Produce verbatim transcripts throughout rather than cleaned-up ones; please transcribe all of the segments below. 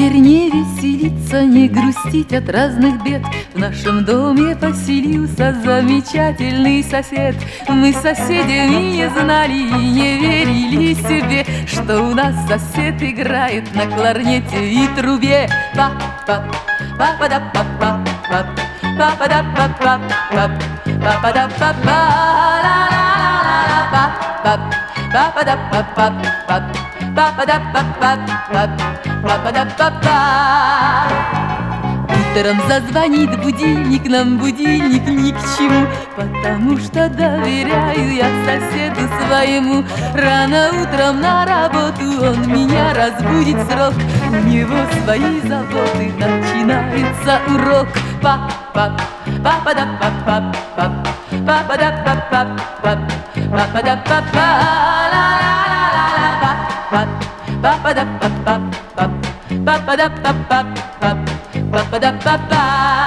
теперь не веселиться, не грустить от разных бед. В нашем доме поселился замечательный сосед. Мы с соседями не знали и не верили себе, что у нас сосед играет на кларнете и трубе. Па-па, па-па-да-па-па, па-па-да-па-па, па-па-да-па-па, ла-ла-ла-ла-ла, па-па, па-па-да-па-па, па-па-да-па-па, па-па-да-па-па. Утром зазвонит будильник, нам будильник ни к чему, потому что доверяю я соседу своему. Рано утром на работу он меня разбудит срок, у него свои заботы, начинается урок. Па-па, па-па-да-па-па, па-па-да-па-па, па-па-да-па-па, ла-ла-ла-ла-ла, па-па, па-па-да-па-па, па-па-да-па-па, па-па-да-па-па.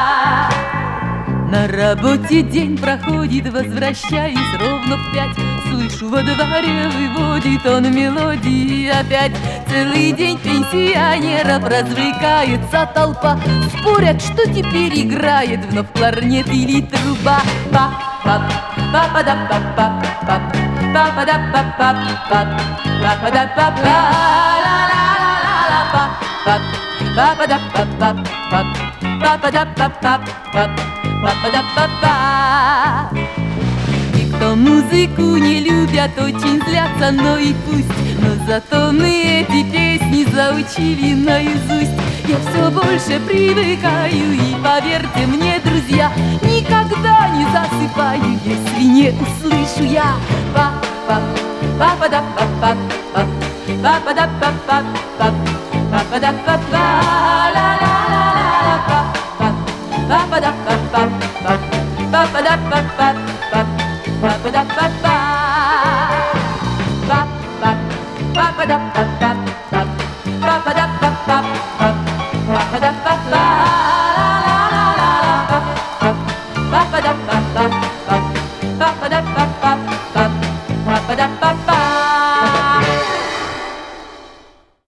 На работе день проходит, возвращаюсь ровно в пять. Слышу, во дворе выводит он мелодии опять. Целый день пенсионеров развлекается толпа. Спорят, что теперь играет, вновь кларнет или труба. Па-па, па-па-да-па-па, па-па-да-па-па, па-па-да-па-па, ла-ла-ла-ла-ла, па-па, па-па-да-па-па, па-па-да-па-па, па-па-да-па-па. И кто музыку не любят, очень злятся, но и пусть. Но зато мы эти песни заучили наизусть. Я все больше привыкаю, и поверьте мне, друзья, никогда не засыпаю, если не услышу я па-па, па-па-да-па-па, па-па-да-па-па, па-па-да-па-па, ла-ла-ла-ла, па-па, па-па-да-па-па, па-па-да-па-па, па-па-да-па-па, па-па, па-па-да-па-па.